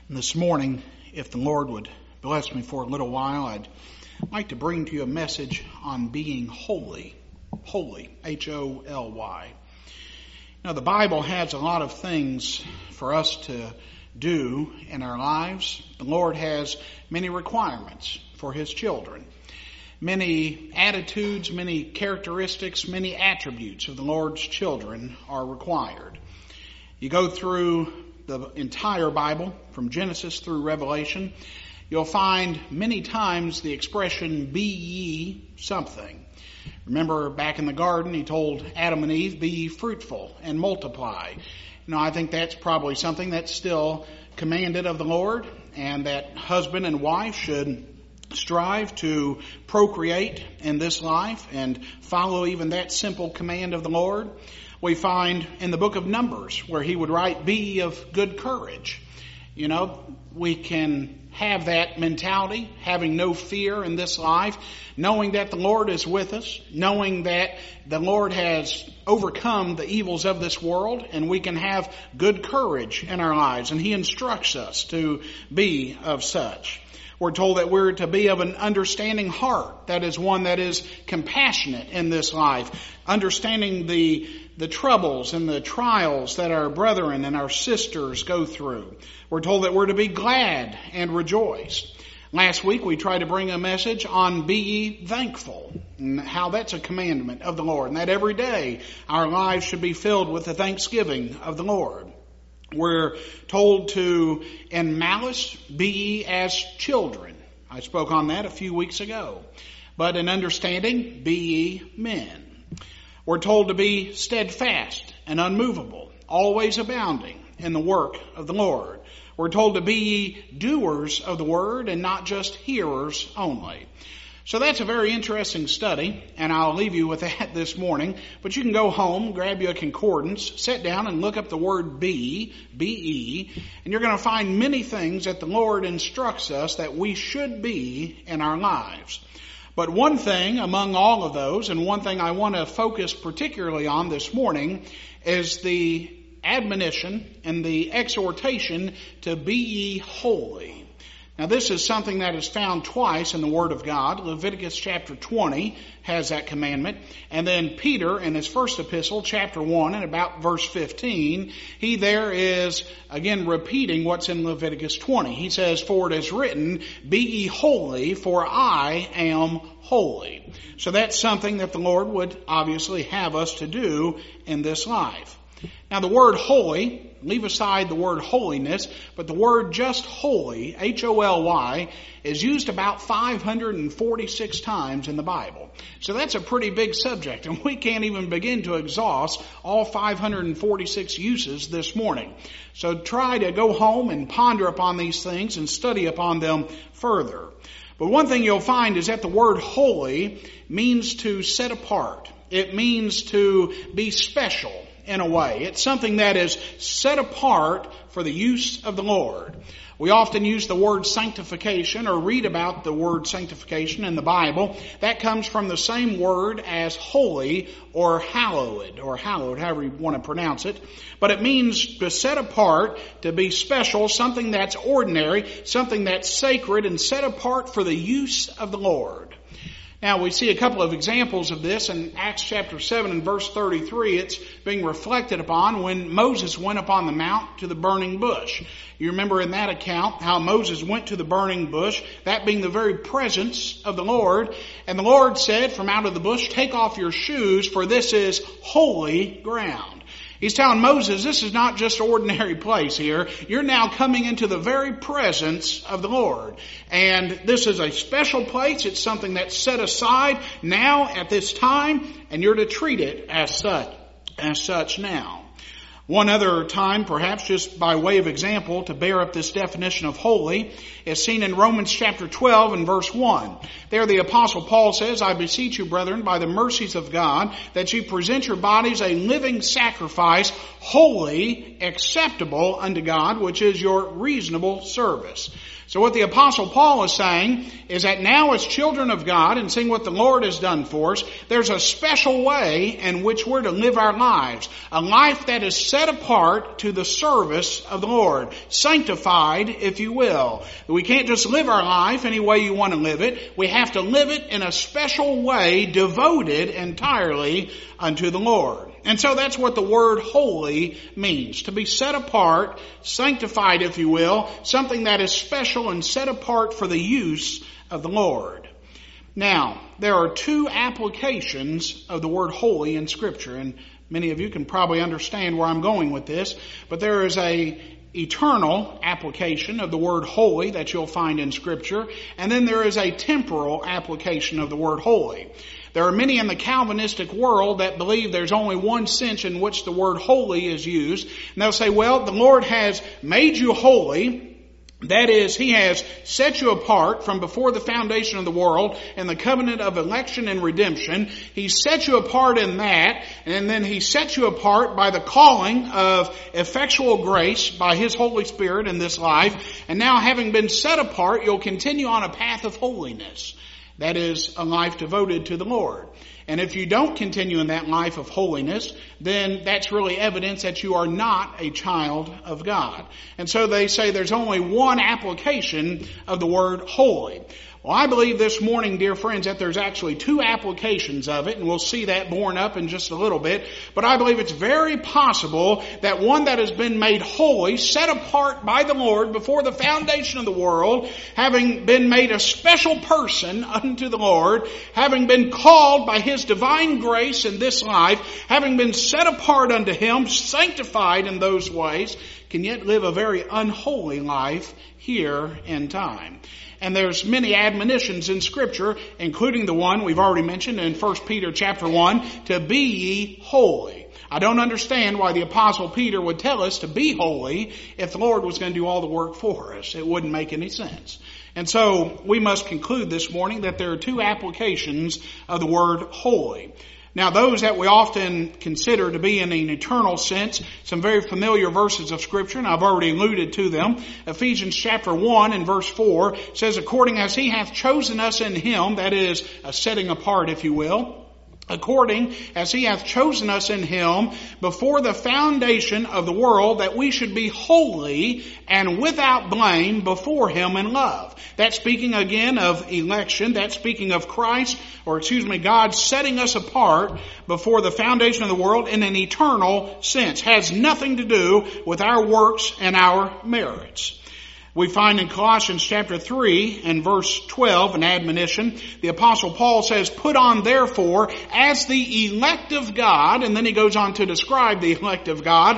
And this morning, if the Lord would bless me for a little while, I'd like to bring to you a message on being holy. Holy, H-O-L-Y. Now, the Bible has a lot of things for us to do in our lives. The Lord has many requirements for His children. Many attitudes, many characteristics, many attributes of the Lord's children are required. You go through the entire Bible, from Genesis through Revelation, you'll find many times the expression, be ye something. Remember back in the garden, He told Adam and Eve, be ye fruitful and multiply. I think that's probably something that's still commanded of the Lord, and that husband and wife should strive to procreate in this life and follow even that simple command of the Lord. We find in the book of Numbers where He would write, be ye of good courage. We can have that mentality, having no fear in this life, knowing that the Lord is with us, knowing that the Lord has overcome the evils of this world, and we can have good courage in our lives, and He instructs us to be of such. We're told that we're to be of an understanding heart. That is one that is compassionate in this life, understanding the troubles and the trials that our brethren and our sisters go through. We're told that we're to be glad and rejoice. Last week we tried to bring a message on be ye thankful, and how that's a commandment of the Lord, and that every day our lives should be filled with the thanksgiving of the Lord. We're told to, in malice, be ye as children. I spoke on that a few weeks ago. But in understanding, be ye men. We're told to be steadfast and unmovable, always abounding in the work of the Lord. We're told to be ye doers of the word and not just hearers only. So that's a very interesting study, and I'll leave you with that this morning. But you can go home, grab you a concordance, sit down and look up the word be, B-E, and you're going to find many things that the Lord instructs us that we should be in our lives. But one thing among all of those, and one thing I want to focus particularly on this morning, is the admonition and the exhortation to be ye holy. Now, this is something that is found twice in the Word of God. Leviticus chapter 20 has that commandment. And then Peter, in his first epistle, chapter 1, and about verse 15, he there is, again, repeating what's in Leviticus 20. He says, for it is written, be ye holy, for I am holy. So that's something that the Lord would obviously have us to do in this life. Now, the word holy, leave aside the word holiness, but the word just holy, H-O-L-Y, is used about 546 times in the Bible. So that's a pretty big subject, and we can't even begin to exhaust all 546 uses this morning. So try to go home and ponder upon these things and study upon them further. But one thing you'll find is that the word holy means to set apart. It means to be special. In a way, it's something that is set apart for the use of the Lord. We often use the word sanctification or read about the word sanctification in the Bible. That comes from the same word as holy or hallowed, however you want to pronounce it. But it means to set apart, to be special, something that's ordinary, something that's sacred and set apart for the use of the Lord. Now, we see a couple of examples of this in Acts chapter 7 and verse 33. It's being reflected upon when Moses went up on the mount to the burning bush. You remember in that account how Moses went to the burning bush, that being the very presence of the Lord. And the Lord said from out of the bush, take off your shoes, for this is holy ground. He's telling Moses, this is not just an ordinary place here. You're now coming into the very presence of the Lord. And this is a special place. It's something that's set aside now at this time, and you're to treat it as such now. One other time, perhaps just by way of example, to bear up this definition of holy, is seen in Romans chapter 12 and verse 1. There the Apostle Paul says, I beseech you, brethren, by the mercies of God, that you present your bodies a living sacrifice, holy, acceptable unto God, which is your reasonable service. So what the Apostle Paul is saying is that now as children of God and seeing what the Lord has done for us, there's a special way in which we're to live our lives. A life that is set apart to the service of the Lord. Sanctified, if you will. We can't just live our life any way you want to live it. We have to live it in a special way, devoted entirely unto the Lord. And so that's what the word holy means. To be set apart, sanctified, if you will, something that is special and set apart for the use of the Lord. Now, there are two applications of the word holy in Scripture, and many of you can probably understand where I'm going with this, but there is a eternal application of the word holy that you'll find in Scripture, and then there is a temporal application of the word holy. There are many in the Calvinistic world that believe there's only one sense in which the word holy is used, and they'll say, well, the Lord has made you holy. That is, He has set you apart from before the foundation of the world in the covenant of election and redemption. He set you apart in that, and then He set you apart by the calling of effectual grace by His Holy Spirit in this life. And now, having been set apart, you'll continue on a path of holiness. That is, a life devoted to the Lord. And if you don't continue in that life of holiness, then that's really evidence that you are not a child of God. And so they say there's only one application of the word holy. Well, I believe this morning, dear friends, that there's actually two applications of it, and we'll see that borne up in just a little bit. But I believe it's very possible that one that has been made holy, set apart by the Lord before the foundation of the world, having been made a special person unto the Lord, having been called by His divine grace in this life, having been set apart unto Him, sanctified in those ways, can yet live a very unholy life here in time. And there's many admonitions in Scripture, including the one we've already mentioned in 1 Peter chapter 1, to be ye holy. I don't understand why the Apostle Peter would tell us to be holy if the Lord was going to do all the work for us. It wouldn't make any sense. And so we must conclude this morning that there are two applications of the word holy. Now, those that we often consider to be in an eternal sense, some very familiar verses of Scripture, and I've already alluded to them. Ephesians chapter 1 and verse 4 says, according as He hath chosen us in Him, that is, a setting apart, if you will, according as He hath chosen us in Him before the foundation of the world, that we should be holy and without blame before Him in love. That's speaking again of election. That's speaking of God setting us apart before the foundation of the world in an eternal sense. Has nothing to do with our works and our merits. We find in Colossians chapter 3 and verse 12 an admonition. The Apostle Paul says, put on therefore as the elect of God, and then he goes on to describe the elect of God,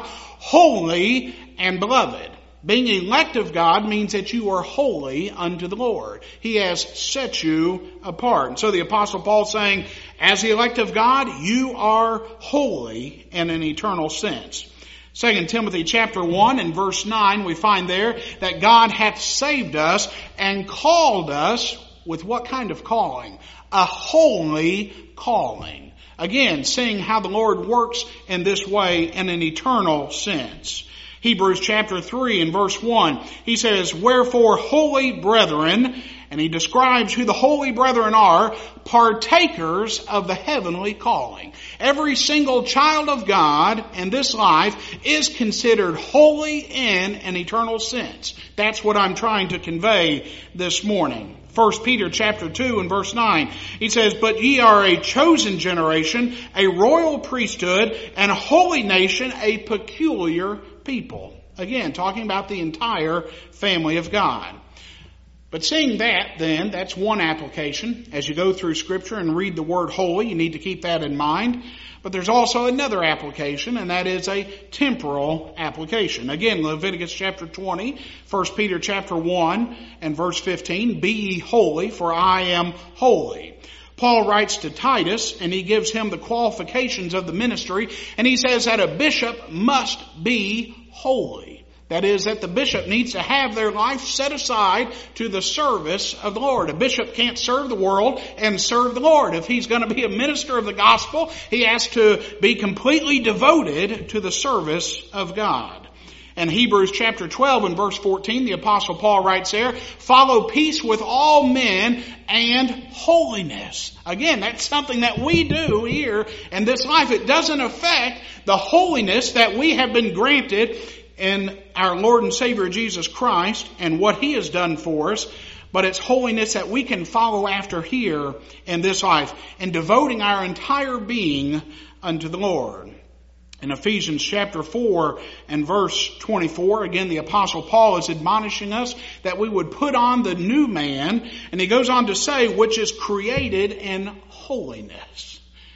holy and beloved. Being elect of God means that you are holy unto the Lord. He has set you apart. And so the Apostle Paul is saying, as the elect of God, you are holy in an eternal sense. 2 Timothy chapter 1 and verse 9, we find there that God hath saved us and called us with what kind of calling? A holy calling. Again, seeing how the Lord works in this way in an eternal sense. Hebrews chapter 3 and verse 1, he says, wherefore, holy brethren, and he describes who the holy brethren are, partakers of the heavenly calling. Every single child of God in this life is considered holy in an eternal sense. That's what I'm trying to convey this morning. 1 Peter chapter 2 and verse 9, he says, but ye are a chosen generation, a royal priesthood, and a holy nation, a peculiar people. Again, talking about the entire family of God. But seeing that, then, that's one application. As you go through Scripture and read the word holy, you need to keep that in mind. But there's also another application, and that is a temporal application. Again, Leviticus chapter 20, 1 Peter chapter 1 and verse 15, be ye holy, for I am holy. Paul writes to Titus, and he gives him the qualifications of the ministry, and he says that a bishop must be holy. That is, that the bishop needs to have their life set aside to the service of the Lord. A bishop can't serve the world and serve the Lord. If he's going to be a minister of the gospel, he has to be completely devoted to the service of God. In Hebrews chapter 12 and verse 14, the Apostle Paul writes there, follow peace with all men and holiness. Again, that's something that we do here in this life. It doesn't affect the holiness that we have been granted in our Lord and Savior Jesus Christ and what He has done for us, but it's holiness that we can follow after here in this life and devoting our entire being unto the Lord. In Ephesians chapter 4 and verse 24, again, the Apostle Paul is admonishing us that we would put on the new man, and he goes on to say, which is created in holiness.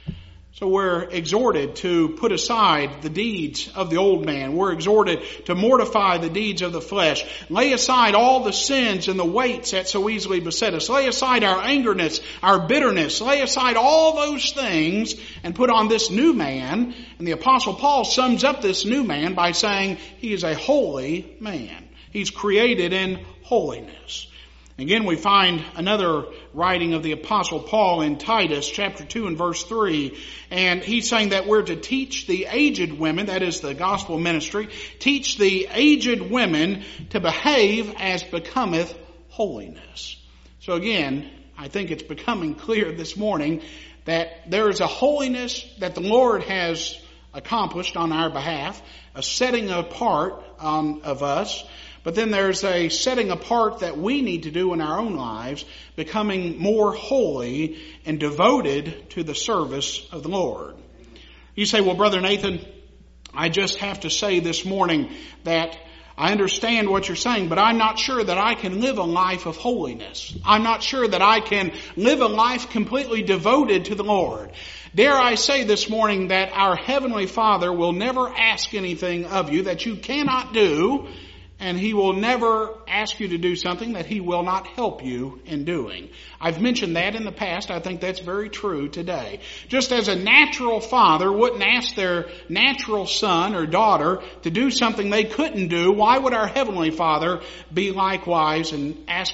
So we're exhorted to put aside the deeds of the old man. We're exhorted to mortify the deeds of the flesh. Lay aside all the sins and the weights that so easily beset us. Lay aside our angerness, our bitterness. Lay aside all those things and put on this new man. And the Apostle Paul sums up this new man by saying he is a holy man. He's created in holiness. Again, we find another writing of the Apostle Paul in Titus chapter 2 and verse 3. And he's saying that we're to teach the aged women, that is the gospel ministry, teach the aged women to behave as becometh holiness. So again, I think it's becoming clear this morning that there is a holiness that the Lord has accomplished on our behalf, a setting apart of us. But then there's a setting apart that we need to do in our own lives, becoming more holy and devoted to the service of the Lord. You say, well, Brother Nathan, I just have to say this morning that I understand what you're saying, but I'm not sure that I can live a life of holiness. I'm not sure that I can live a life completely devoted to the Lord. Dare I say this morning that our Heavenly Father will never ask anything of you that you cannot do, and He will never ask you to do something that He will not help you in doing. I've mentioned that in the past. I think that's very true today. Just as a natural father wouldn't ask their natural son or daughter to do something they couldn't do, why would our Heavenly Father be likewise and ask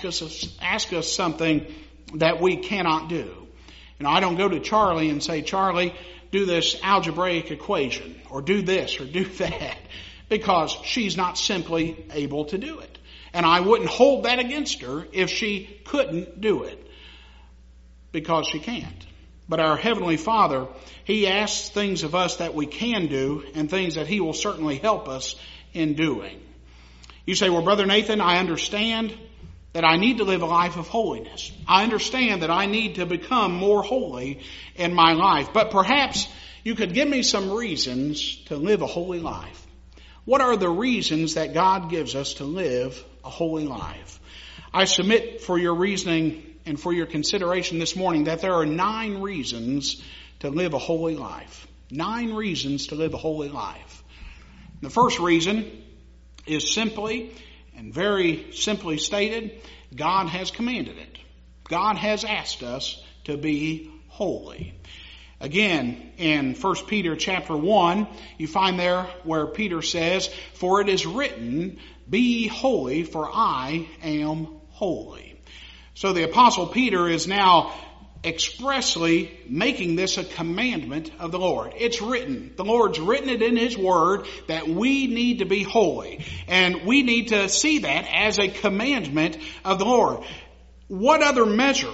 us something that we cannot do? I don't go to Charlie and say, Charlie, do this algebraic equation, or do this, or do that, because she's not simply able to do it. And I wouldn't hold that against her if she couldn't do it, because she can't. But our Heavenly Father, He asks things of us that we can do and things that He will certainly help us in doing. You say, well, Brother Nathan, I understand that I need to live a life of holiness. I understand that I need to become more holy in my life. But perhaps you could give me some reasons to live a holy life. What are the reasons that God gives us to live a holy life? I submit for your reasoning and for your consideration this morning that there are 9 reasons to live a holy life. 9 reasons to live a holy life. The first reason is simply and very simply stated, God has commanded it. God has asked us to be holy. Again, in 1 Peter chapter 1, you find there where Peter says, for it is written, be ye holy, for I am holy. So the Apostle Peter is now expressly making this a commandment of the Lord. It's written. The Lord's written it in His Word that we need to be holy. And we need to see that as a commandment of the Lord. What other measure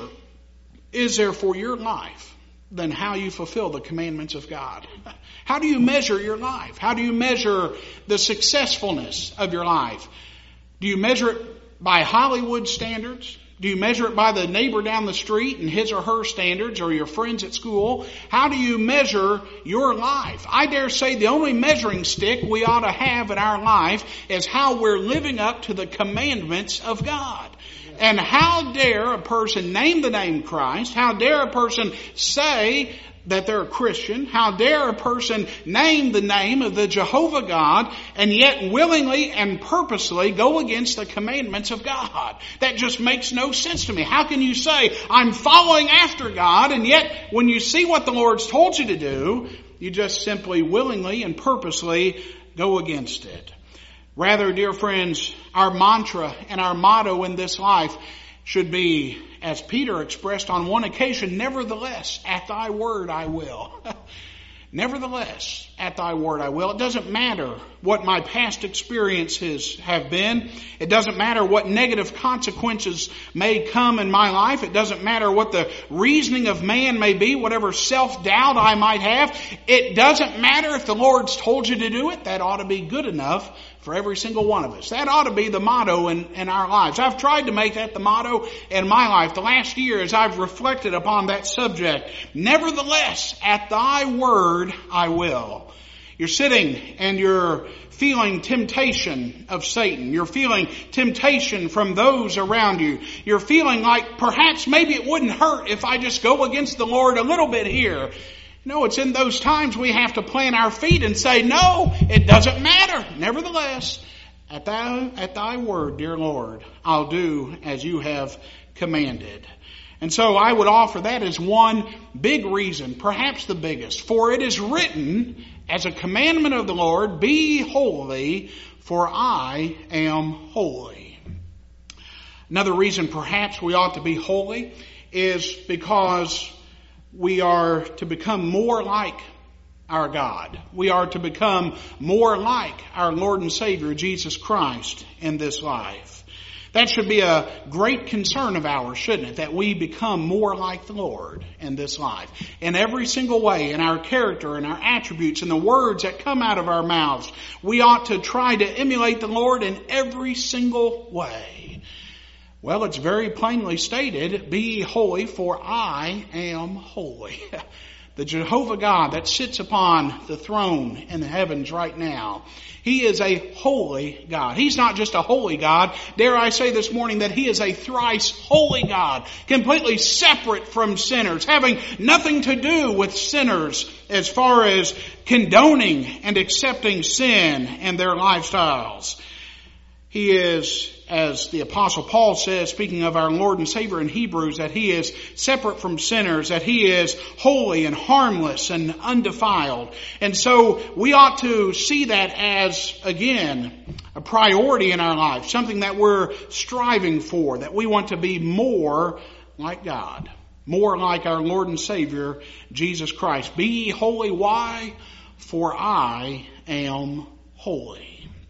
is there for your life than how you fulfill the commandments of God? How do you measure your life? How do you measure the successfulness of your life? Do you measure it by Hollywood standards? Do you measure it by the neighbor down the street and his or her standards, or your friends at school? How do you measure your life? I dare say the only measuring stick we ought to have in our life is how we're living up to the commandments of God. And how dare a person name the name Christ? How dare a person say that they're a Christian? How dare a person name the name of the Jehovah God and yet willingly and purposely go against the commandments of God? That just makes no sense to me. How can you say, I'm following after God, and yet when you see what the Lord's told you to do, you just simply willingly and purposely go against it? Rather, dear friends, our mantra and our motto in this life should be, as Peter expressed on one occasion, nevertheless, at thy word I will. Nevertheless, at thy word I will. It doesn't matter what my past experiences have been. It doesn't matter what negative consequences may come in my life. It doesn't matter what the reasoning of man may be, whatever self-doubt I might have. It doesn't matter if the Lord's told you to do it. That ought to be good enough for every single one of us. That ought to be the motto in our lives. I've tried to make that the motto in my life the last year as I've reflected upon that subject. Nevertheless, at thy word I will. You're sitting and you're feeling temptation of Satan. You're feeling temptation from those around you. You're feeling like perhaps maybe it wouldn't hurt if I just go against the Lord a little bit here. No, it's in those times we have to plant our feet and say, no, it doesn't matter. Nevertheless, at thy word, dear Lord, I'll do as you have commanded. And so I would offer that as one big reason, perhaps the biggest. For it is written as a commandment of the Lord, be holy, for I am holy. Another reason perhaps we ought to be holy is because we are to become more like our God. We are to become more like our Lord and Savior, Jesus Christ, in this life. That should be a great concern of ours, shouldn't it? That we become more like the Lord in this life. In every single way, in our character, in our attributes, in the words that come out of our mouths, we ought to try to emulate the Lord in every single way. Well, it's very plainly stated, be ye holy, for I am holy. The Jehovah God that sits upon the throne in the heavens right now, He is a holy God. He's not just a holy God. Dare I say this morning that He is a thrice holy God, completely separate from sinners, having nothing to do with sinners as far as condoning and accepting sin and their lifestyles. He is, as the Apostle Paul says, speaking of our Lord and Savior in Hebrews, that He is separate from sinners, that He is holy and harmless and undefiled. And so we ought to see that as, again, a priority in our life, something that we're striving for, that we want to be more like God, more like our Lord and Savior, Jesus Christ. Be ye holy. Why? For I am holy.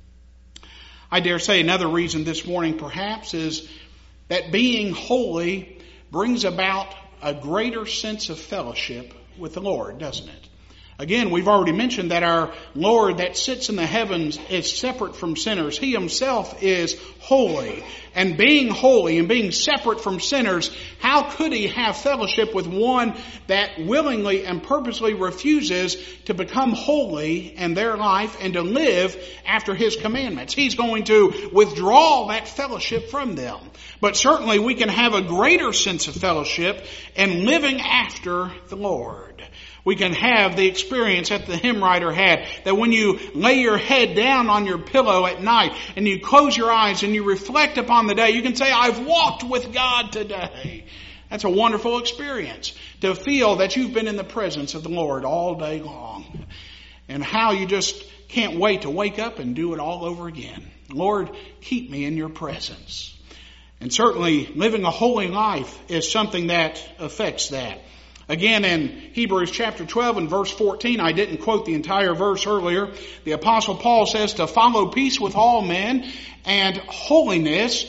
I dare say another reason this morning perhaps is that being holy brings about a greater sense of fellowship with the Lord, doesn't it? Again, we've already mentioned that our Lord that sits in the heavens is separate from sinners. He Himself is holy. And being holy and being separate from sinners, how could He have fellowship with one that willingly and purposely refuses to become holy in their life and to live after His commandments? He's going to withdraw that fellowship from them. But certainly we can have a greater sense of fellowship in living after the Lord. We can have the experience that the hymn writer had, that when you lay your head down on your pillow at night and you close your eyes and you reflect upon the day, you can say, I've walked with God today. That's a wonderful experience, to feel that you've been in the presence of the Lord all day long. And how you just can't wait to wake up and do it all over again. Lord, keep me in your presence. And certainly living a holy life is something that affects that. Again, in Hebrews chapter 12 and verse 14, I didn't quote the entire verse earlier. The Apostle Paul says to follow peace with all men and holiness,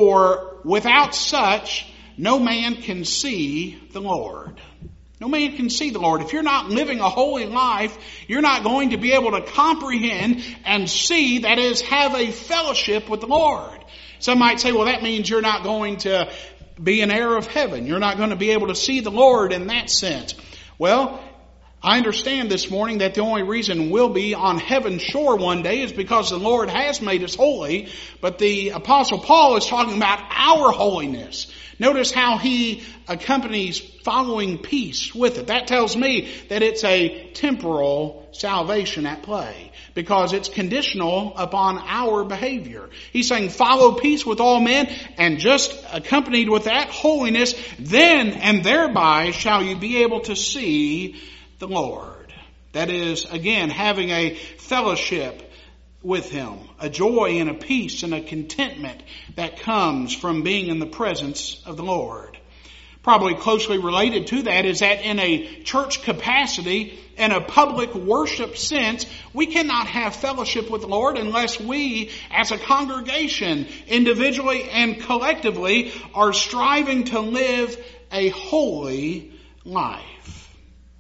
for without such no man can see the Lord. No man can see the Lord. If you're not living a holy life, you're not going to be able to comprehend and see, that is, have a fellowship with the Lord. Some might say, well, that means you're not going to be an heir of heaven. You're not going to be able to see the Lord in that sense. Well, I understand this morning that the only reason we'll be on heaven's shore one day is because the Lord has made us holy. But the Apostle Paul is talking about our holiness. Notice how he accompanies following peace with it. That tells me that it's a temporal salvation at play, because it's conditional upon our behavior. He's saying follow peace with all men, and just accompanied with that holiness, then and thereby shall you be able to see the Lord. That is, again, having a fellowship with Him, a joy and a peace and a contentment that comes from being in the presence of the Lord. probably closely related to that is that in a church capacity, in a public worship sense, we cannot have fellowship with the Lord unless we, as a congregation, individually and collectively, are striving to live a holy life.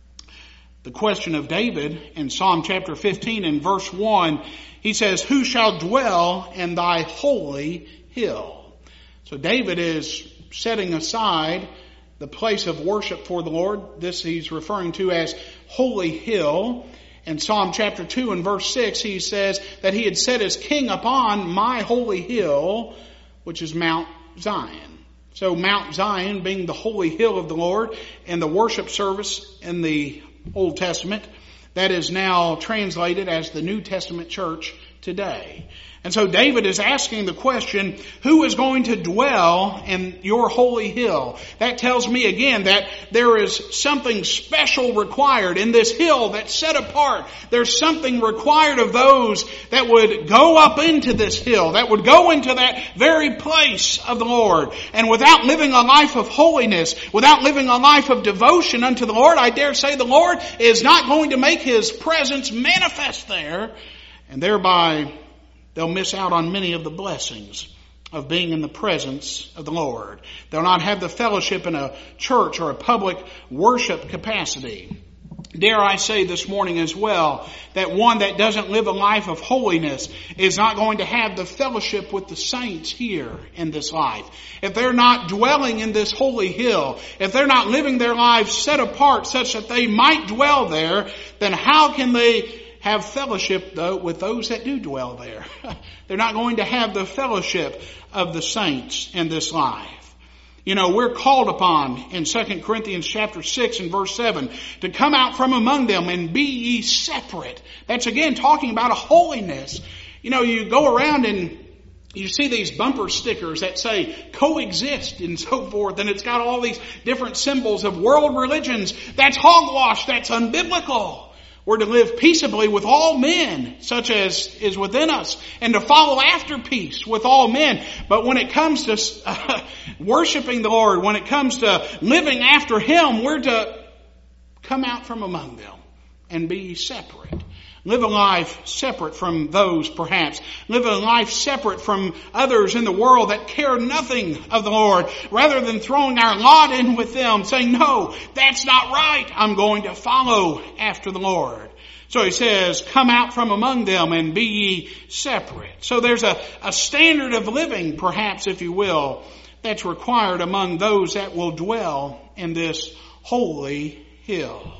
The question of David in Psalm chapter 15 and verse 1, he says, "Who shall dwell in thy holy hill?" So David is setting aside the place of worship for the Lord. This he's referring to as holy hill. In Psalm chapter 2 and verse 6, he says that he had set his king upon my holy hill, which is Mount Zion. So Mount Zion being the holy hill of the Lord, and the worship service in the Old Testament, that is now translated as the New Testament church today. And so David is asking the question, who is going to dwell in your holy hill? That tells me again that there is something special required in this hill that's set apart. There's something required of those that would go up into this hill, that would go into that very place of the Lord. And without living a life of holiness, without living a life of devotion unto the Lord, I dare say the Lord is not going to make His presence manifest there, and thereby they'll miss out on many of the blessings of being in the presence of the Lord. They'll not have the fellowship in a church or a public worship capacity. Dare I say this morning as well, that one that doesn't live a life of holiness is not going to have the fellowship with the saints here in this life. If they're not dwelling in this holy hill, if they're not living their lives set apart such that they might dwell there, then how can they have fellowship though with those that do dwell there? They're not going to have the fellowship of the saints in this life. You know, we're called upon in 2 Corinthians chapter 6 and verse 7 to come out from among them and be ye separate. That's again talking about a holiness. You know, you go around and you see these bumper stickers that say coexist and so forth, and it's got all these different symbols of world religions. That's hogwash. That's unbiblical. We're to live peaceably with all men, such as is within us, and to follow after peace with all men. But when it comes to worshiping the Lord, when it comes to living after Him, we're to come out from among them and be separate. Live a life separate from those, perhaps. Live a life separate from others in the world that care nothing of the Lord, rather than throwing our lot in with them, saying, no, that's not right. I'm going to follow after the Lord. So he says, come out from among them and be ye separate. So there's a standard of living, perhaps, if you will, that's required among those that will dwell in this holy hill.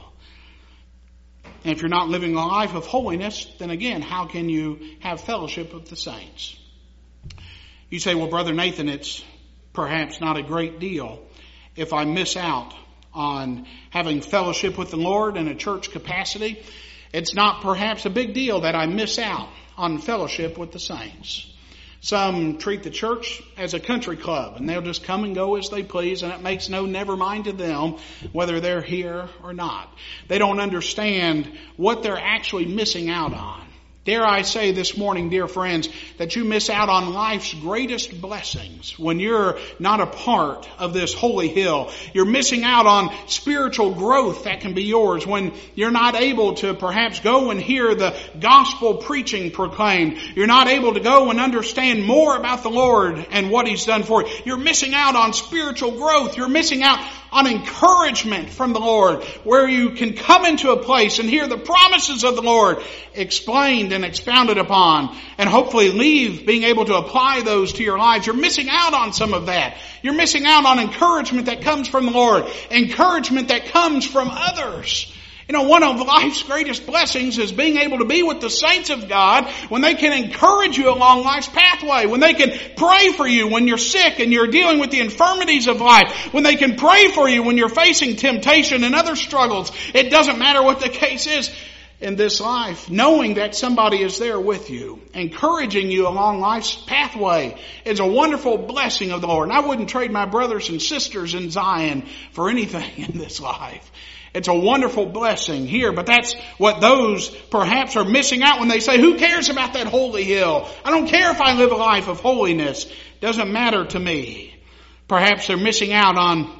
And if you're not living a life of holiness, then again, how can you have fellowship with the saints? You say, well, Brother Nathan, it's perhaps not a great deal if I miss out on having fellowship with the Lord in a church capacity. It's not perhaps a big deal that I miss out on fellowship with the saints. Some treat the church as a country club, and they'll just come and go as they please, and it makes no never mind to them whether they're here or not. They don't understand what they're actually missing out on. Dare I say this morning, dear friends, that you miss out on life's greatest blessings when you're not a part of this holy hill. You're missing out on spiritual growth that can be yours when you're not able to perhaps go and hear the gospel preaching proclaimed. You're not able to go and understand more about the Lord and what He's done for you. You're missing out on spiritual growth. You're missing out on encouragement from the Lord, where you can come into a place and hear the promises of the Lord explained and expounded upon, and hopefully leave being able to apply those to your lives. You're missing out on some of that. You're missing out on encouragement that comes from the Lord, encouragement that comes from others. You know, one of life's greatest blessings is being able to be with the saints of God when they can encourage you along life's pathway, when they can pray for you when you're sick and you're dealing with the infirmities of life, when they can pray for you when you're facing temptation and other struggles. It doesn't matter what the case is in this life. Knowing that somebody is there with you, encouraging you along life's pathway, is a wonderful blessing of the Lord. And I wouldn't trade my brothers and sisters in Zion for anything in this life. It's a wonderful blessing here, but that's what those perhaps are missing out when they say, who cares about that holy hill? I don't care if I live a life of holiness. It doesn't matter to me. Perhaps they're missing out on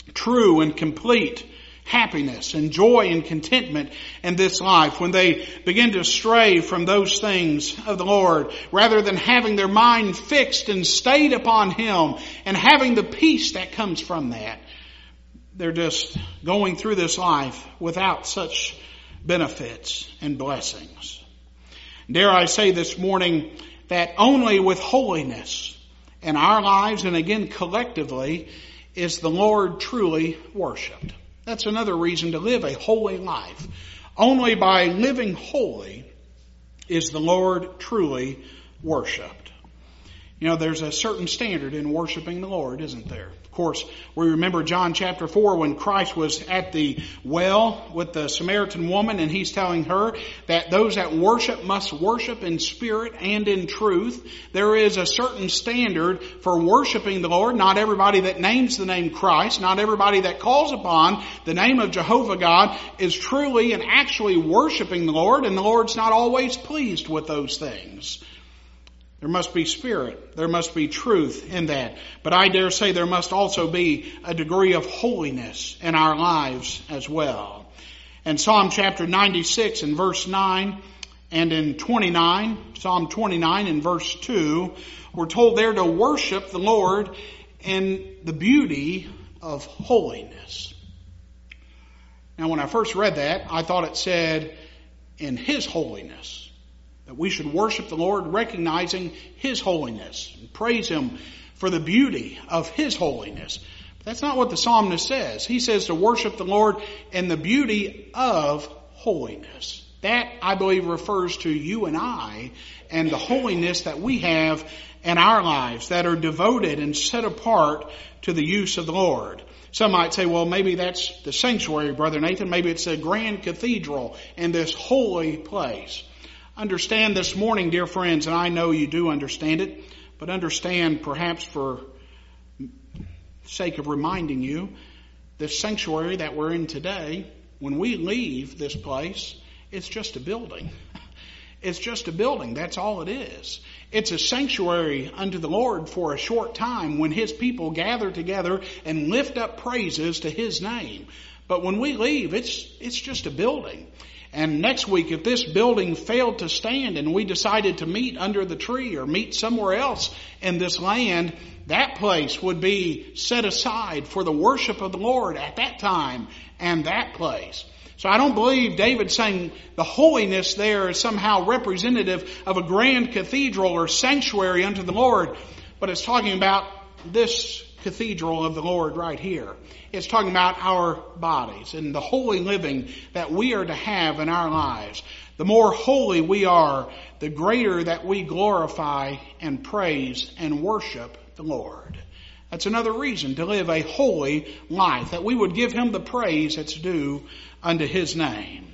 true and complete happiness and joy and contentment in this life, when they begin to stray from those things of the Lord, rather than having their mind fixed and stayed upon Him and having the peace that comes from that, they're just going through this life without such benefits and blessings. Dare I say this morning that only with holiness in our lives, and again collectively, is the Lord truly worshiped. That's another reason to live a holy life. Only by living holy is the Lord truly worshiped. You know, there's a certain standard in worshiping the Lord, isn't there? Of course, we remember John chapter 4 when Christ was at the well with the Samaritan woman, and He's telling her that those that worship must worship in spirit and in truth. There is a certain standard for worshiping the Lord. Not everybody that names the name Christ, not everybody that calls upon the name of Jehovah God is truly and actually worshiping the Lord, and the Lord's not always pleased with those things. There must be spirit. There must be truth in that. But I dare say there must also be a degree of holiness in our lives as well. In Psalm chapter 96 and verse 9 and in 29, Psalm 29 and verse 2, we're told there to worship the Lord in the beauty of holiness. Now when I first read that, I thought it said in His holiness. That we should worship the Lord recognizing His holiness and praise Him for the beauty of His holiness. But that's not what the psalmist says. He says to worship the Lord in the beauty of holiness. That, I believe, refers to you and I and the holiness that we have in our lives that are devoted and set apart to the use of the Lord. Some might say, well, maybe that's the sanctuary, Brother Nathan. Maybe it's a grand cathedral in this holy place. Understand this morning, dear friends, and I know you do understand it, but understand perhaps for sake of reminding you, this sanctuary that we're in today, when we leave this place, it's just a building. It's just a building. That's all it is. It's a sanctuary unto the Lord for a short time when His people gather together and lift up praises to His name. But when we leave, it's just a building. And next week, if this building failed to stand and we decided to meet under the tree or meet somewhere else in this land, that place would be set aside for the worship of the Lord at that time and that place. So I don't believe David saying the holiness there is somehow representative of a grand cathedral or sanctuary unto the Lord, but it's talking about this cathedral of the Lord right here. It's talking about our bodies and the holy living that we are to have in our lives. The more holy we are, the greater that we glorify and praise and worship the Lord. That's another reason to live a holy life, that we would give Him the praise that's due unto His name.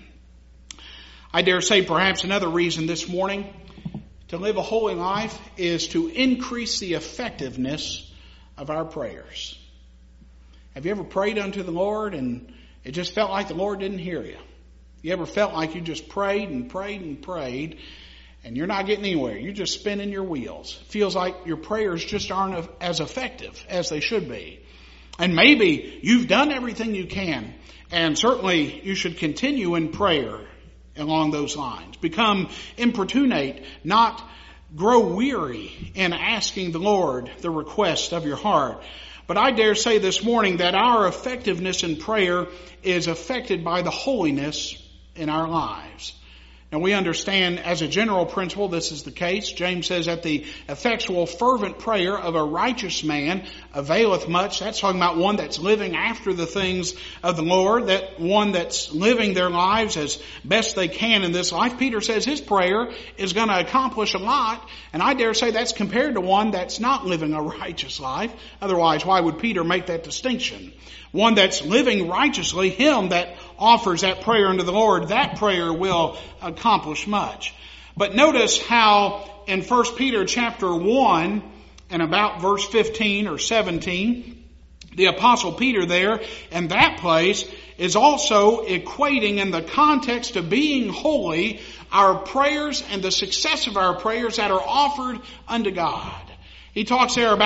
I dare say perhaps another reason this morning to live a holy life is to increase the effectiveness of our prayers. Have you ever prayed unto the Lord and it just felt like the Lord didn't hear you? You ever felt like you just prayed and prayed and prayed and you're not getting anywhere? You're just spinning your wheels. It feels like your prayers just aren't as effective as they should be. And maybe you've done everything you can, and certainly you should continue in prayer along those lines. Become importunate, not grow weary in asking the Lord the request of your heart. But I dare say this morning that our effectiveness in prayer is affected by the holiness in our lives. Now we understand as a general principle this is the case. James says that the effectual fervent prayer of a righteous man availeth much. That's talking about one that's living after the things of the Lord, that one that's living their lives as best they can in this life. Peter says his prayer is going to accomplish a lot, and I dare say that's compared to one that's not living a righteous life. Otherwise, why would Peter make that distinction? One that's living righteously, him that offers that prayer unto the Lord, that prayer will accomplish much. But notice how in 1 Peter chapter 1 and about verse 15 or 17, the Apostle Peter there in that place is also equating in the context of being holy our prayers and the success of our prayers that are offered unto God. He talks there about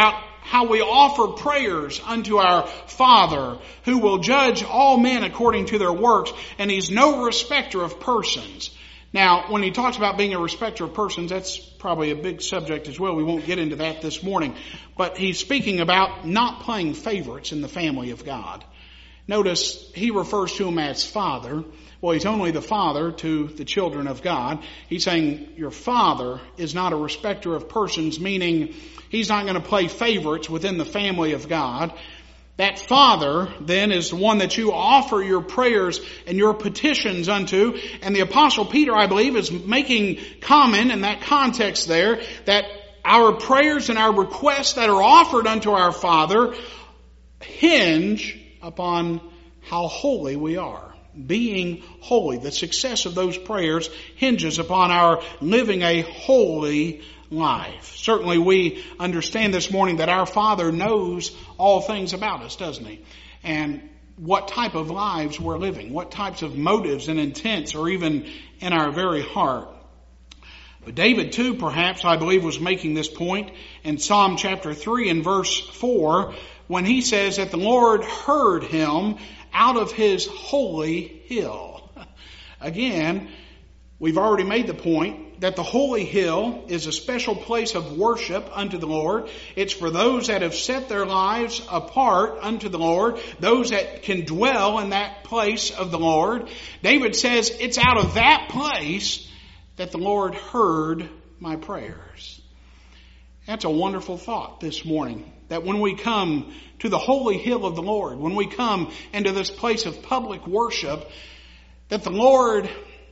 how we offer prayers unto our Father, who will judge all men according to their works, and He's no respecter of persons. Now, when he talks about being a respecter of persons, that's probably a big subject as well. We won't get into that this morning. But he's speaking about not playing favorites in the family of God. Notice he refers to him as Father. Well, He's only the Father to the children of God. He's saying your Father is not a respecter of persons, meaning He's not going to play favorites within the family of God. That Father, then, is the one that you offer your prayers and your petitions unto. And the Apostle Peter, I believe, is making comment in that context there that our prayers and our requests that are offered unto our Father hinge upon how holy we are. Being holy. The success of those prayers hinges upon our living a holy life. Certainly we understand this morning that our Father knows all things about us, doesn't He? And what type of lives we're living, what types of motives and intents are even in our very heart. But David too, perhaps, I believe, was making this point in Psalm chapter 3 and verse 4 when he says that the Lord heard him out of His holy hill. Again, we've already made the point that the holy hill is a special place of worship unto the Lord. It's for those that have set their lives apart unto the Lord, those that can dwell in that place of the Lord. David says it's out of that place that the Lord heard my prayers. That's a wonderful thought this morning, that when we come to the holy hill of the Lord, when we come into this place of public worship, that the Lord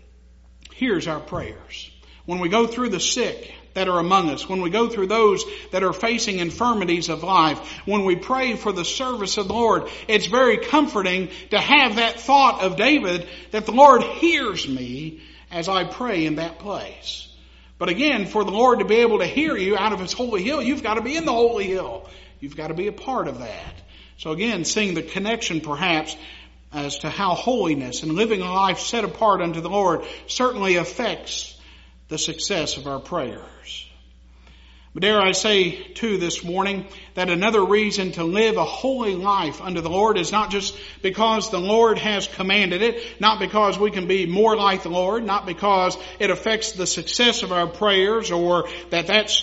hears our prayers. When we go through the sick that are among us, when we go through those that are facing infirmities of life, when we pray for the service of the Lord, it's very comforting to have that thought of David that the Lord hears me as I pray in that place. But again, for the Lord to be able to hear you out of His holy hill, you've got to be in the holy hill. You've got to be a part of that. So again, seeing the connection perhaps as to how holiness and living a life set apart unto the Lord certainly affects the success of our prayers. But dare I say, too, this morning, that another reason to live a holy life unto the Lord is not just because the Lord has commanded it, not because we can be more like the Lord, not because it affects the success of our prayers, or that's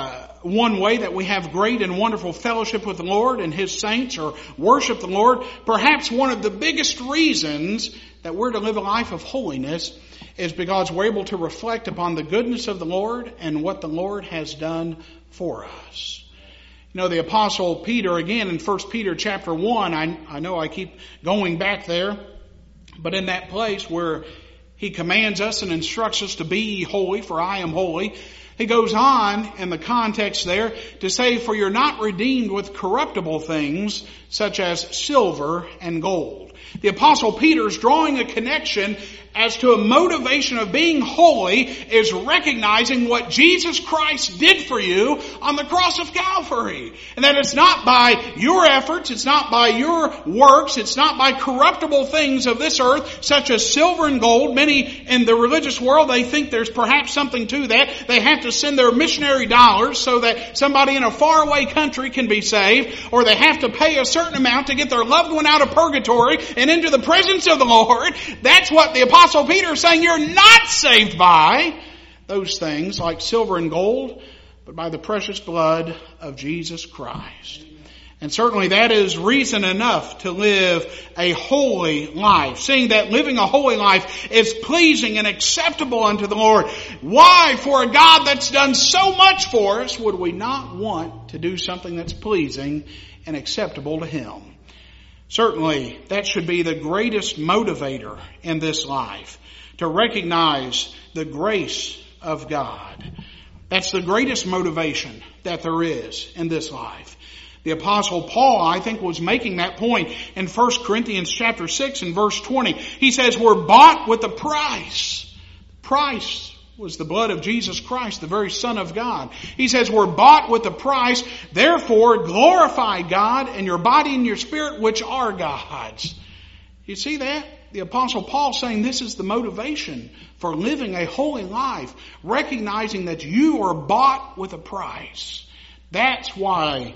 one way that we have great and wonderful fellowship with the Lord and His saints, or worship the Lord. Perhaps one of the biggest reasons that we're to live a life of holiness is because we're able to reflect upon the goodness of the Lord and what the Lord has done for us. You know, the Apostle Peter, again in 1 Peter chapter 1, I know I keep going back there, but in that place where he commands us and instructs us to be holy, for I am holy, he goes on in the context there to say, for you're not redeemed with corruptible things such as silver and gold. The Apostle Peter is drawing a connection as to a motivation of being holy is recognizing what Jesus Christ did for you on the cross of Calvary. And that it's not by your efforts, it's not by your works, it's not by corruptible things of this earth, such as silver and gold. Many in the religious world, they think there's perhaps something to that. They have to send their missionary dollars so that somebody in a faraway country can be saved, or they have to pay a certain amount to get their loved one out of purgatory and into the presence of the Lord. That's what the Apostle Peter is saying. You're not saved by those things like silver and gold, but by the precious blood of Jesus Christ. And certainly that is reason enough to live a holy life. Seeing that living a holy life is pleasing and acceptable unto the Lord. Why, for a God that's done so much for us, would we not want to do something that's pleasing and acceptable to Him? Certainly, that should be the greatest motivator in this life, to recognize the grace of God. That's the greatest motivation that there is in this life. The Apostle Paul, I think, was making that point in 1 Corinthians chapter 6 and verse 20. He says, we're bought with a price. Price was the blood of Jesus Christ, the very Son of God. He says, we're bought with a price, therefore glorify God in your body and your spirit, which are God's. You see that? The Apostle Paul saying this is the motivation for living a holy life, recognizing that you are bought with a price. That's why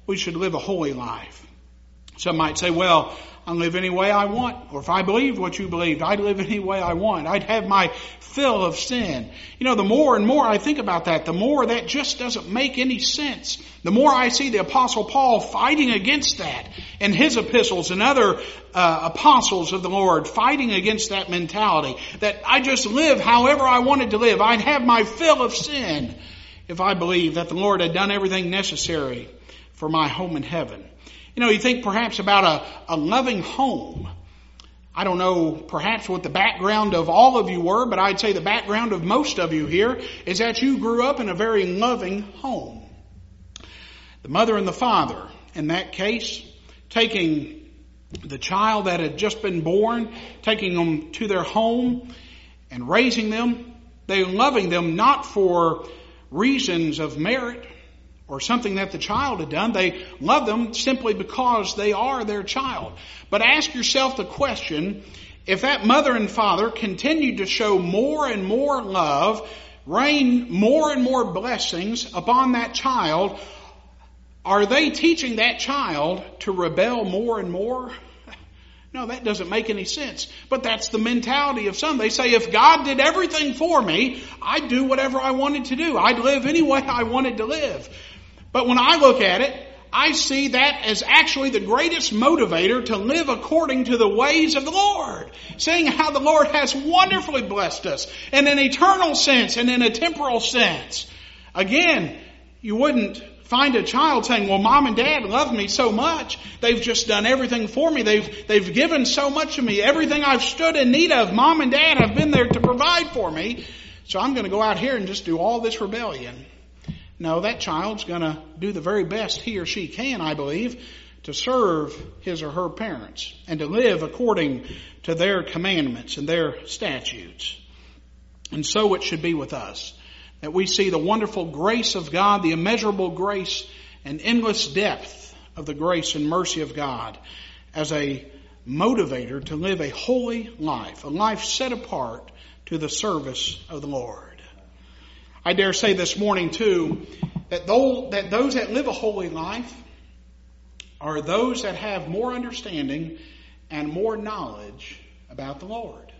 we should live a holy life. Some might say, well, I live any way I want. Or if I believed what you believed, I'd live any way I want. I'd have my fill of sin. The more and more I think about that, the more that just doesn't make any sense. The more I see the Apostle Paul fighting against that in his epistles and other apostles of the Lord fighting against that mentality that I just live however I wanted to live. I'd have my fill of sin if I believed that the Lord had done everything necessary for my home in heaven. You think perhaps about a loving home. I don't know perhaps what the background of all of you were, but I'd say the background of most of you here is that you grew up in a very loving home. The mother and the father, in that case, taking the child that had just been born, taking them to their home and raising them, they loving them not for reasons of merit or something that the child had done. They love them simply because they are their child. But ask yourself the question, if that mother and father continued to show more and more love, rain more and more blessings upon that child, are they teaching that child to rebel more and more? No, that doesn't make any sense. But that's the mentality of some. They say, if God did everything for me, I'd do whatever I wanted to do. I'd live any way I wanted to live. But when I look at it, I see that as actually the greatest motivator to live according to the ways of the Lord. Seeing how the Lord has wonderfully blessed us in an eternal sense and in a temporal sense. Again, you wouldn't find a child saying, well, Mom and Dad love me so much. They've just done everything for me. They've given so much to me. Everything I've stood in need of, Mom and Dad have been there to provide for me. So I'm going to go out here and just do all this rebellion. No, that child's going to do the very best he or she can, I believe, to serve his or her parents and to live according to their commandments and their statutes. And so it should be with us, that we see the wonderful grace of God, the immeasurable grace and endless depth of the grace and mercy of God as a motivator to live a holy life, a life set apart to the service of the Lord. I dare say this morning too, that those that live a holy life are those that have more understanding and more knowledge about the Lord.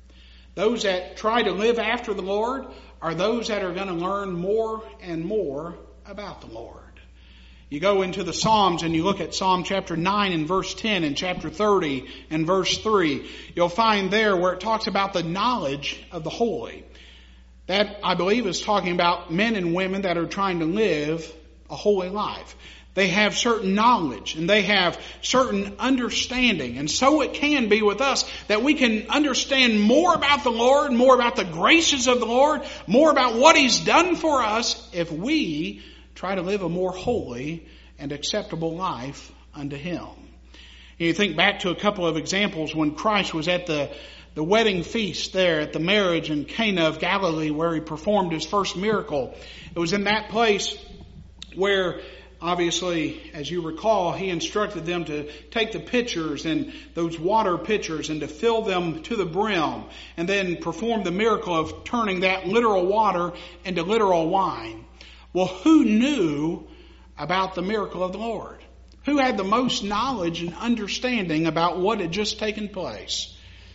Those that try to live after the Lord are those that are going to learn more and more about the Lord. You go into the Psalms and you look at Psalm chapter 9 and verse 10 and chapter 30 and verse 3. You'll find there where it talks about the knowledge of the holy. That, I believe, is talking about men and women that are trying to live a holy life. They have certain knowledge and they have certain understanding. And so it can be with us that we can understand more about the Lord, more about the graces of the Lord, more about what He's done for us if we try to live a more holy and acceptable life unto Him. And you think back to a couple of examples when Christ was at the wedding feast there at the marriage in Cana of Galilee where He performed His first miracle. It was in that place where, obviously, as you recall, He instructed them to take the pitchers and those water pitchers and to fill them to the brim and then perform the miracle of turning that literal water into literal wine. Well, who knew about the miracle of the Lord? Who had the most knowledge and understanding about what had just taken place?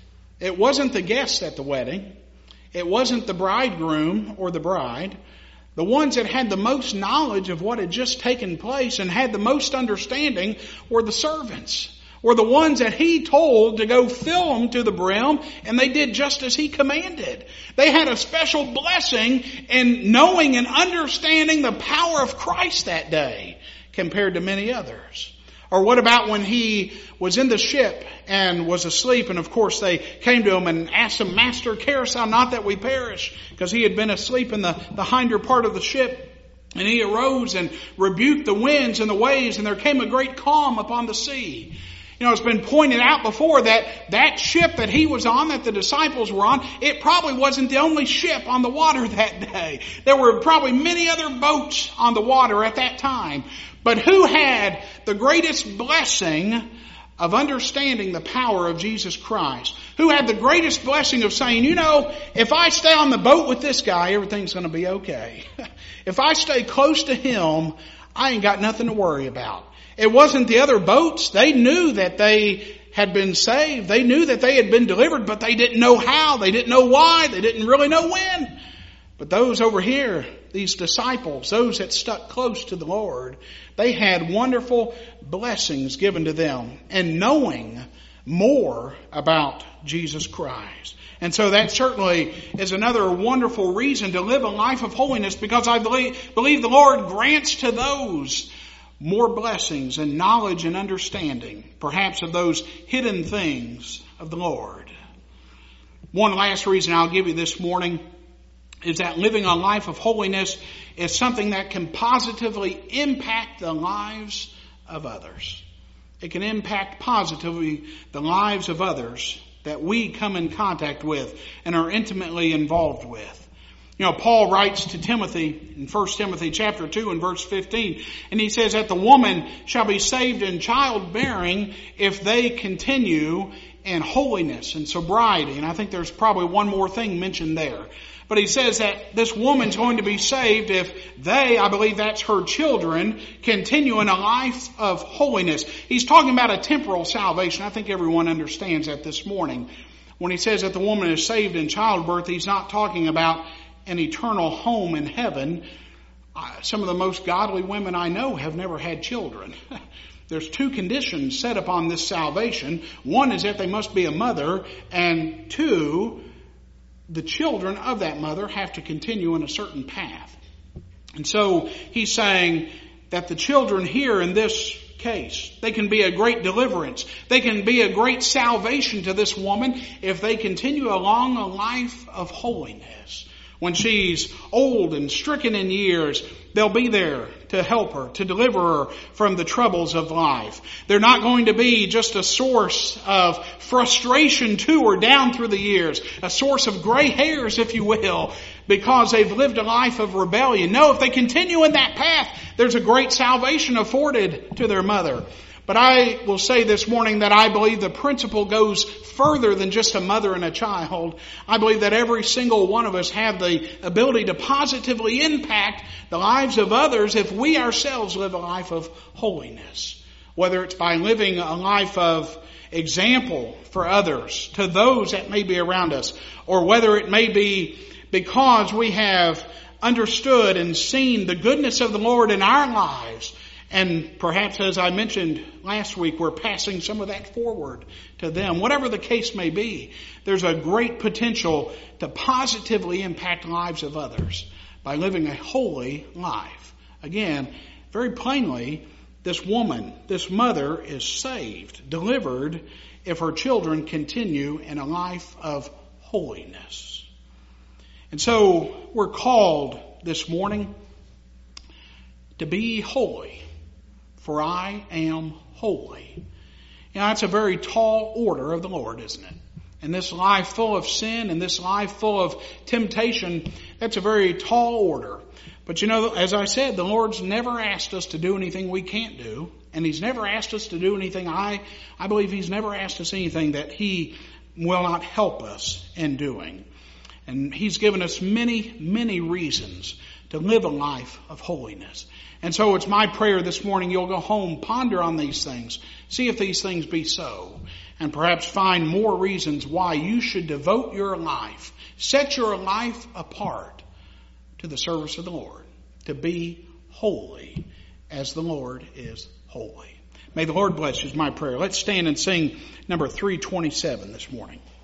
It wasn't the guests at the wedding. It wasn't the bridegroom or the bride. The ones that had the most knowledge of what had just taken place and had the most understanding were the servants, were the ones that He told to go fill them to the brim, and they did just as He commanded. They had a special blessing in knowing and understanding the power of Christ that day compared to many others. Or what about when He was in the ship and was asleep, and of course they came to Him and asked Him, Master, carest thou not that we perish? Because He had been asleep in the hinder part of the ship. And He arose and rebuked the winds and the waves, and there came a great calm upon the sea. It's been pointed out before that ship that He was on, that the disciples were on, it probably wasn't the only ship on the water that day. There were probably many other boats on the water at that time. But who had the greatest blessing of understanding the power of Jesus Christ? Who had the greatest blessing of saying, if I stay on the boat with this guy, everything's going to be okay. If I stay close to Him, I ain't got nothing to worry about. It wasn't the other boats. They knew that they had been saved. They knew that they had been delivered, but they didn't know how. They didn't know why. They didn't really know when. But those over here, these disciples, those that stuck close to the Lord, they had wonderful blessings given to them and knowing more about Jesus Christ. And so that certainly is another wonderful reason to live a life of holiness, because I believe the Lord grants to those more blessings and knowledge and understanding, perhaps of those hidden things of the Lord. One last reason I'll give you this morning is that living a life of holiness is something that can positively impact the lives of others. It can impact positively the lives of others that we come in contact with and are intimately involved with. You know, Paul writes to Timothy in 1 Timothy chapter 2 and verse 15, and he says that the woman shall be saved in childbearing if they continue in holiness and sobriety. And I think there's probably one more thing mentioned there. But he says that this woman's going to be saved if they, I believe that's her children, continue in a life of holiness. He's talking about a temporal salvation. I think everyone understands that this morning. When he says that the woman is saved in childbirth, he's not talking about an eternal home in heaven. Some of the most godly women I know have never had children. There's two conditions set upon this salvation. One is that they must be a mother, and two, the children of that mother have to continue in a certain path. And so he's saying that the children here in this case, they can be a great deliverance. They can be a great salvation to this woman if they continue along a life of holiness. When she's old and stricken in years, they'll be there to help her, to deliver her from the troubles of life. They're not going to be just a source of frustration to her down through the years, a source of gray hairs, if you will, because they've lived a life of rebellion. No, if they continue in that path, there's a great salvation afforded to their mother. But I will say this morning that I believe the principle goes further than just a mother and a child. I believe that every single one of us have the ability to positively impact the lives of others if we ourselves live a life of holiness. Whether it's by living a life of example for others, to those that may be around us, or whether it may be because we have understood and seen the goodness of the Lord in our lives. And perhaps, as I mentioned last week, we're passing some of that forward to them. Whatever the case may be, there's a great potential to positively impact the lives of others by living a holy life. Again, very plainly, this woman, this mother is saved, delivered, if her children continue in a life of holiness. And so we're called this morning to be holy. For I am holy. You know, that's a very tall order of the Lord, isn't it? In this life full of sin, in this life full of temptation, that's a very tall order. But you know, as I said, the Lord's never asked us to do anything we can't do. And He's never asked us to do anything, I believe He's never asked us anything that He will not help us in doing. And He's given us many, many reasons to live a life of holiness. And so it's my prayer this morning you'll go home, ponder on these things, see if these things be so, and perhaps find more reasons why you should devote your life, set your life apart to the service of the Lord, to be holy as the Lord is holy. May the Lord bless you is my prayer. Let's stand and sing number 327 this morning.